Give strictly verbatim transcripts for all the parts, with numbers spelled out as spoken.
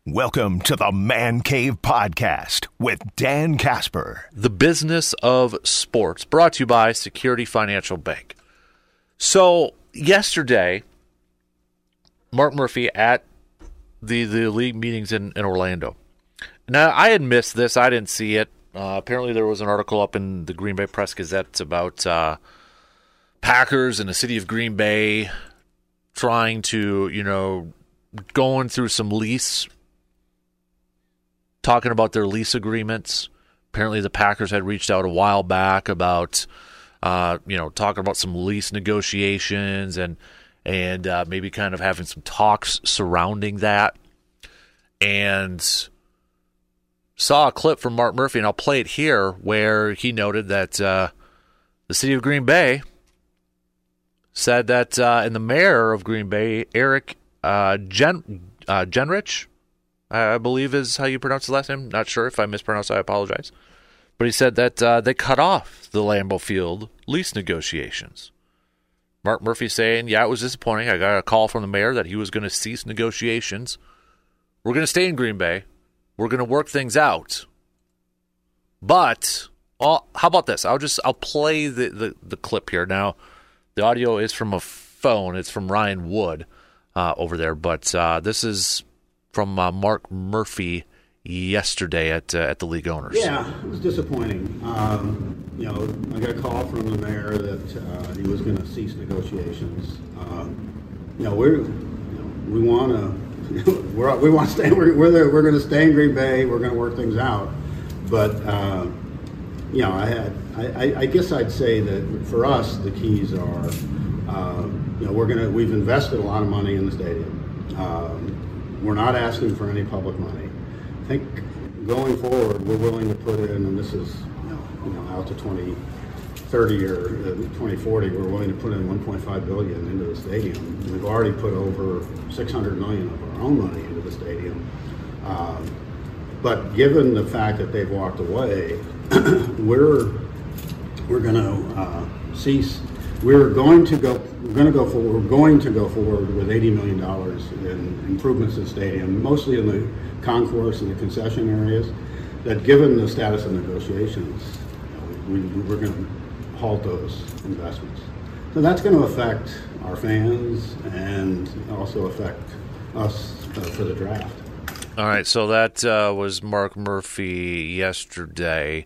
Welcome to the Man Cave Podcast with Dan Casper. The Business of Sports, brought to you by Security Financial Bank. So, yesterday, Mark Murphy at the, the league meetings in, in Orlando. Now, I had missed this. I didn't see it. Uh, apparently, there was an article up in the Green Bay Press-Gazette about uh, Packers and the city of Green Bay trying to, you know, going through some lease talking about their lease agreements. Apparently the Packers had reached out a while back about, uh, you know, talking about some lease negotiations and and uh, maybe kind of having some talks surrounding that. And saw a clip from Mark Murphy, and I'll play it here, where he noted that uh, the city of Green Bay said that, uh, and the mayor of Green Bay, Eric uh, Gen- uh, Genrich, I believe is how you pronounce his last name. Not sure. If I mispronounced, I apologize. But he said that uh, they cut off the Lambeau Field lease negotiations. Mark Murphy saying, yeah, it was disappointing. I got a call from the mayor that he was going to cease negotiations. We're going to stay in Green Bay. We're going to work things out. But, well, how about this? I'll just, I'll play the, the, the clip here. Now, the audio is from a phone. It's from Ryan Wood uh, over there. But uh, this is from uh, Mark Murphy yesterday at uh, at the league owners. Yeah, it was disappointing. Um, you know, I got a call from the mayor that uh, he was going to cease negotiations. Uh, you know, we're you know, we want to we're we want to stay. We're we're, there, we're going to stay in Green Bay. We're going to work things out. But uh, you know, I had I, I guess I'd say that for us the keys are uh, you know we're gonna we've invested a lot of money in the stadium. Um, We're not asking for any public money. I think going forward, we're willing to put in, and this is you know, you know out to twenty thirty or twenty forty, we're willing to put in one point five billion dollars into the stadium. We've already put over six hundred million dollars of our own money into the stadium. Um, but given the fact that they've walked away, we're we're going to uh, cease. We're going to go. We're going to go forward. We're going to go forward with eighty million dollars in improvements to the stadium, mostly in the concourse and the concession areas. That, given the status of negotiations, we, we're going to halt those investments. So that's going to affect our fans and also affect us uh, for the draft. All right. So that uh, was Mark Murphy yesterday.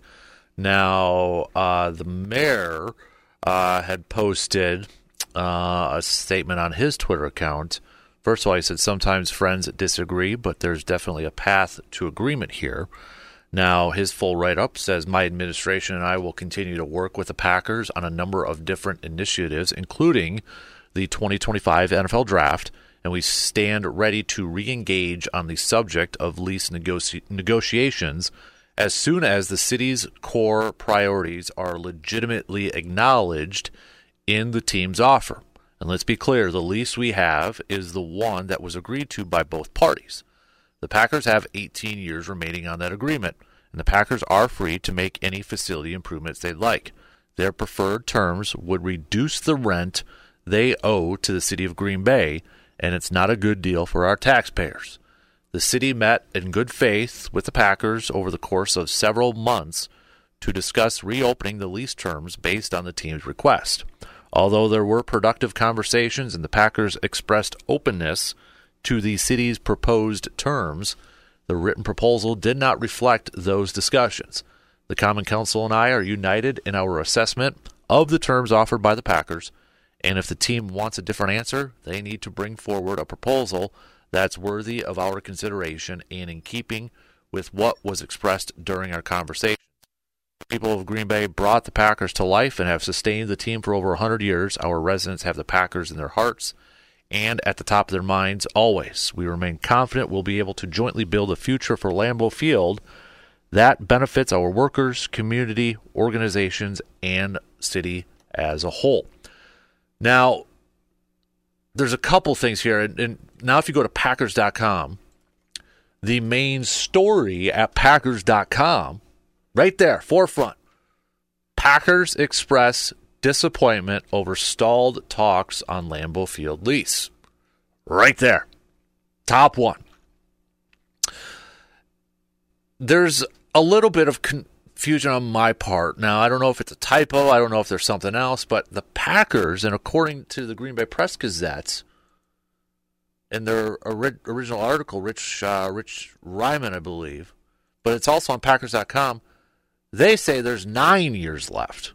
Now uh, the mayor Uh, had posted uh, a statement on his Twitter account. First of all, he said, sometimes friends disagree, but there's definitely a path to agreement here. Now, his full write-up says, my administration and I will continue to work with the Packers on a number of different initiatives, including the twenty twenty-five N F L Draft, and we stand ready to re-engage on the subject of lease negoci- negotiations as soon as the city's core priorities are legitimately acknowledged in the team's offer. And let's be clear, the lease we have is the one that was agreed to by both parties. The Packers have eighteen years remaining on that agreement, and the Packers are free to make any facility improvements they'd like. Their preferred terms would reduce the rent they owe to the city of Green Bay, and it's not a good deal for our taxpayers. The city met in good faith with the Packers over the course of several months to discuss reopening the lease terms based on the team's request. Although there were productive conversations and the Packers expressed openness to the city's proposed terms, the written proposal did not reflect those discussions. The Common Council and I are united in our assessment of the terms offered by the Packers, and if the team wants a different answer, they need to bring forward a proposal that's worthy of our consideration and in keeping with what was expressed during our conversation. The people of Green Bay brought the Packers to life and have sustained the team for over one hundred years. Our residents have the Packers in their hearts and at the top of their minds always. We remain confident we'll be able to jointly build a future for Lambeau Field that benefits our workers, community, organizations, and city as a whole. Now, there's a couple things here, and, and now if you go to Packers dot com, the main story at Packers dot com, right there, forefront, Packers express disappointment over stalled talks on Lambeau Field lease. Right there, top one. there's a little bit of confusion on my part. Now, I don't know if it's a typo. I don't know if there's something else. But the Packers, and according to the Green Bay Press Gazette, in their ori- original article, Rich uh, Rich Ryman, I believe, but it's also on Packers dot com, they say there's nine years left.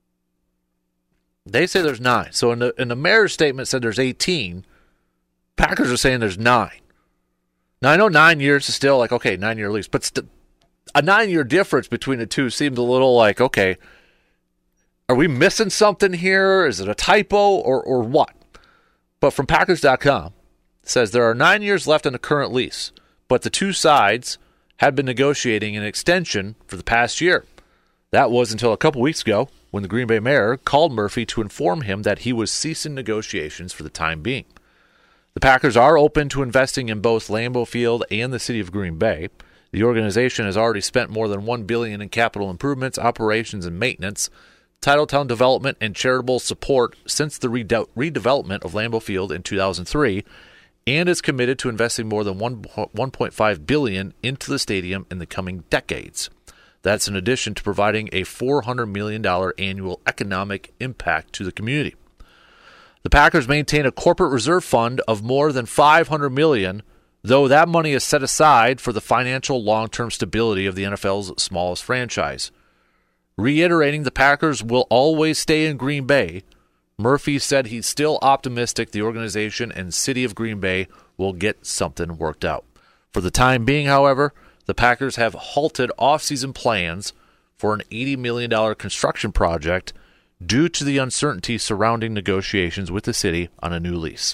They say there's nine. So in the, in the mayor's statement said there's eighteen. Packers are saying there's nine. Now, I know nine years is still like, okay, nine-year lease, but st- a nine-year difference between the two seems a little like, okay, are we missing something here? Is it a typo or, or what? But from Packers dot com, it says there are nine years left on the current lease, but the two sides had been negotiating an extension for the past year. That was until a couple weeks ago when the Green Bay mayor called Murphy to inform him that he was ceasing negotiations for the time being. The Packers are open to investing in both Lambeau Field and the city of Green Bay. The organization has already spent more than one billion dollars in capital improvements, operations, and maintenance, Titletown development, and charitable support since the rede- redevelopment of Lambeau Field in two thousand three, and is committed to investing more than one point five billion dollars into the stadium in the coming decades. That's in addition to providing a four hundred million dollars annual economic impact to the community. The Packers maintain a corporate reserve fund of more than five hundred million dollars, though that money is set aside for the financial long-term stability of the N F L's smallest franchise. Reiterating the Packers will always stay in Green Bay, Murphy said he's still optimistic the organization and city of Green Bay will get something worked out. For the time being, however, the Packers have halted off-season plans for an eighty million dollars construction project due to the uncertainty surrounding negotiations with the city on a new lease.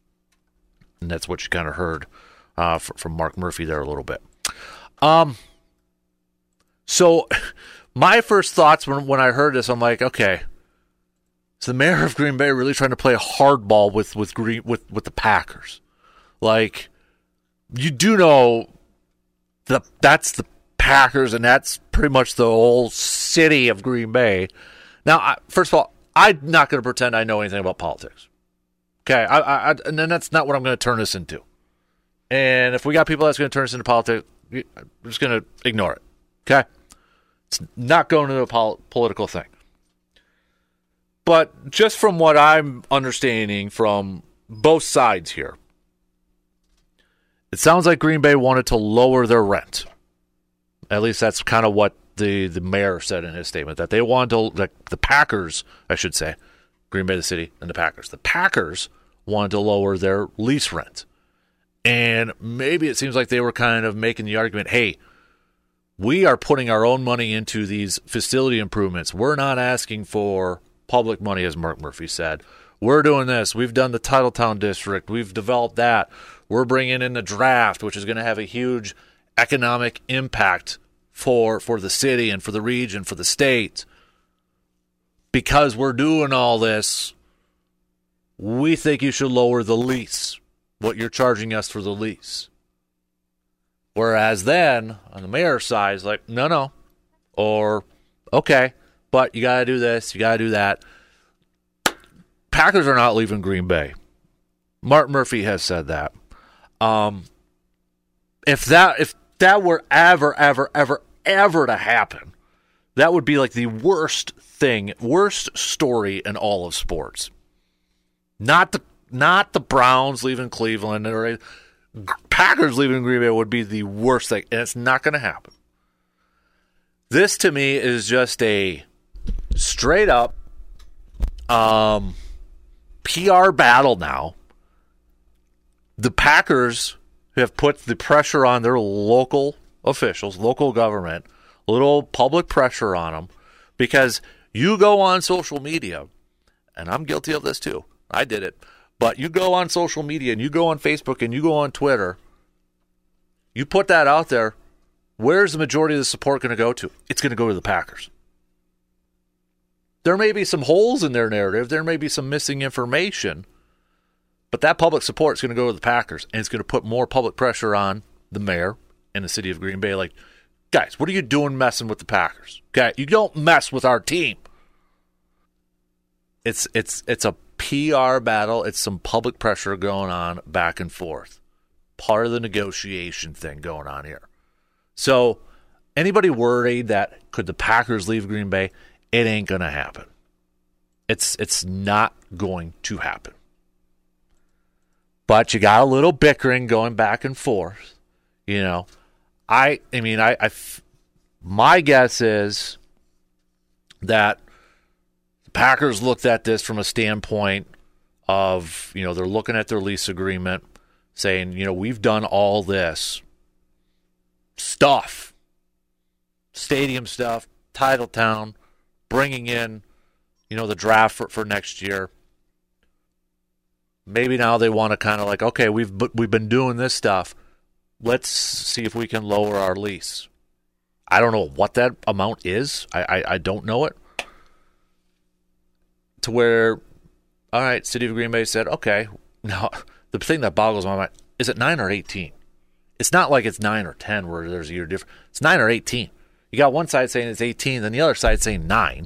And that's what you kind of heard uh, from Mark Murphy there a little bit. Um, so my first thoughts when, when I heard this, I'm like, okay, is the mayor of Green Bay really trying to play hardball with with Green with, with the Packers? Like, you do know that that's the Packers, and that's pretty much the whole city of Green Bay. Now, I, first of all, I'm not going to pretend I know anything about politics. Okay, I, I, and then that's not what I'm going to turn this into. And if we got people that's going to turn this into politics, I'm just going to ignore it. Okay, it's not going into a pol- political thing. But just from what I'm understanding from both sides here, it sounds like Green Bay wanted to lower their rent. At least that's kind of what the, the mayor said in his statement, that they wanted to, like the Packers, I should say, Green Bay, the city, and the Packers. The Packers wanted to lower their lease rent. And maybe it seems like they were kind of making the argument, hey, we are putting our own money into these facility improvements. We're not asking for public money, as Mark Murphy said. We're doing this. We've done the Titletown district. We've developed that. We're bringing in the draft, which is going to have a huge economic impact for for the city and for the region, for the state. Because we're doing all this, we think you should lower the lease, what you're charging us for the lease. Whereas then, on the mayor's side, it's like, no, no. Or, okay, but you got to do this, you got to do that. Packers are not leaving Green Bay. Mark Murphy has said that. Um, if that if that were ever, ever, ever, ever to happen, that would be like the worst thing, worst story in all of sports. Not the not the Browns leaving Cleveland or Packers leaving Green Bay would be the worst thing, and it's not going to happen. This to me is just a straight up um, P R battle now. The Packers have put the pressure on their local officials, local government, a little public pressure on them, because you go on social media, and I'm guilty of this too. I did it. But you go on social media, and you go on Facebook, and you go on Twitter. You put that out there. Where's the majority of the support going to go to? It's going to go to the Packers. There may be some holes in their narrative. There may be some missing information. But that public support is going to go to the Packers, and it's going to put more public pressure on the mayor and the city of Green Bay. Like, guys, what are you doing messing with the Packers? Okay, you don't mess with our team. It's it's it's a P R battle. It's some public pressure going on back and forth. Part of the negotiation thing going on here. So anybody worried that could the Packers leave Green Bay? It ain't going to happen. It's it's not going to happen. But you got a little bickering going back and forth. You know, I I mean, I, I my guess is that the Packers looked at this from a standpoint of, you know, they're looking at their lease agreement, saying, you know, we've done all this stuff, stadium stuff, Titletown, bringing in, you know, the draft for, for next year. Maybe now they want to kind of like, okay, we've we've been doing this stuff. Let's see if we can lower our lease. I don't know what that amount is. I, I, I don't know it. To where, all right, City of Green Bay said, okay. Now, the thing that boggles my mind, is it nine or eighteen? It's not like it's nine or ten where there's a year difference. It's nine or eighteen. You got one side saying it's eighteen, then the other side saying nine.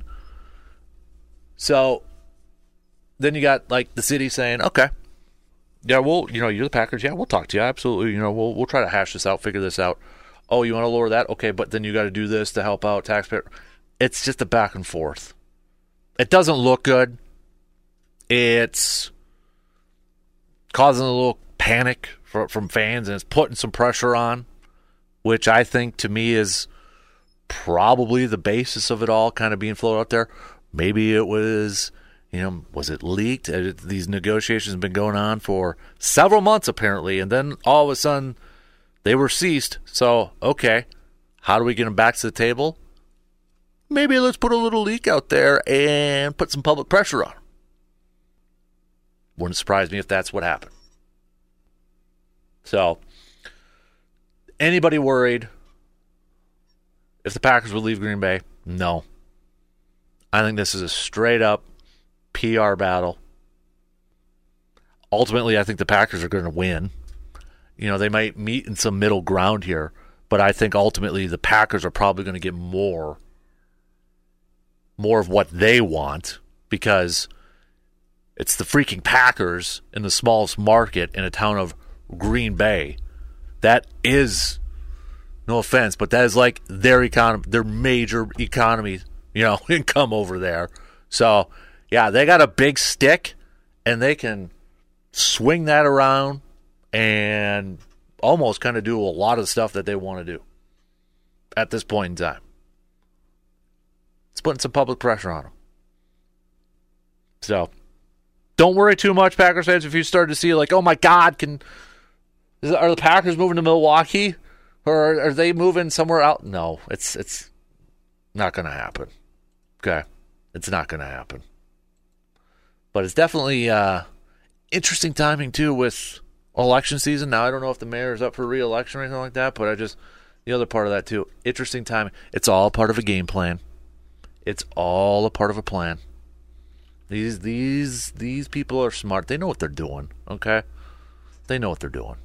So then you got like the city saying, okay, yeah, well, you know, you're the Packers. Yeah, we'll talk to you. Absolutely. You know, we'll we'll try to hash this out, figure this out. Oh, you want to lower that? Okay, but then you got to do this to help out taxpayer. It's just a back and forth. It doesn't look good. It's causing a little panic for, from fans, and it's putting some pressure on, which I think to me is probably the basis of it all kind of being floated out there. Maybe it was, you know, was it leaked? These negotiations have been going on for several months apparently, and then all of a sudden they were ceased. So, okay, how do we get them back to the table? Maybe let's put a little leak out there and put some public pressure on them. Wouldn't surprise me if that's what happened. So, anybody worried if the Packers would leave Green Bay? No. I think this is a straight-up P R battle. Ultimately, I think the Packers are going to win. You know, they might meet in some middle ground here, but I think ultimately the Packers are probably going to get more, more of what they want because it's the freaking Packers in the smallest market in a town of Green Bay. That is, no offense, but that is like their economy, their major economy, you know, income over there. So, yeah, they got a big stick, and they can swing that around and almost kind of do a lot of stuff that they want to do at this point in time. It's putting some public pressure on them. So, don't worry too much, Packers fans, if you start to see like, oh my God, can are the Packers moving to Milwaukee, or are they moving somewhere out? No, it's it's not going to happen. Okay, it's not going to happen. But it's definitely uh, interesting timing too with election season. Now I don't know if the mayor is up for re-election or anything like that, but I just the other part of that too. Interesting timing. It's all part of a game plan. It's all a part of a plan. These these these people are smart. They know what they're doing, okay? They know what they're doing.